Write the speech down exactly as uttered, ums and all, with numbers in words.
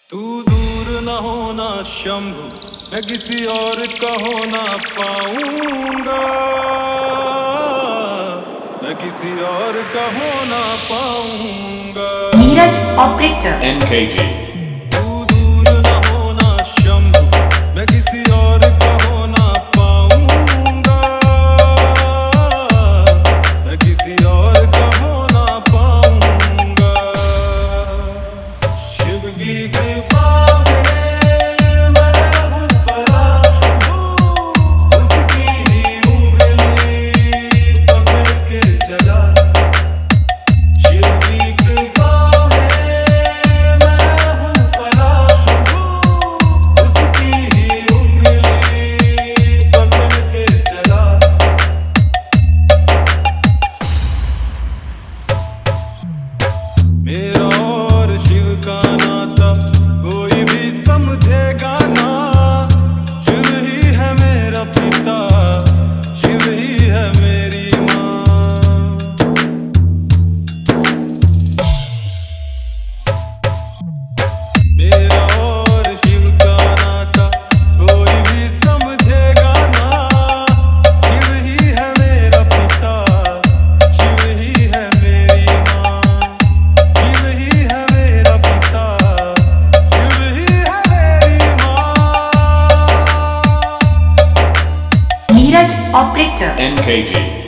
तू दूर न होना शंभु, मैं किसी और का हो ना पाऊंगा, मैं किसी और का हो ना पाऊंगा। Neeraj operator N K G। तू दूर न होना शंभु, मैं किसी और का हो ना पाऊंगा, मैं किसी और का हो ना पाऊंगा। शिव की कृपा मेरा और शिव का नाता कोई भी समझेगा ना। शिव ही है मेरा पिता, शिव ही है मेरी माँ। मेरा और शिव का नाता कोई भी समझेगा ना। शिव ही है मेरा पिता, शिव ही है मेरी माँ। Neeraj operator N K G।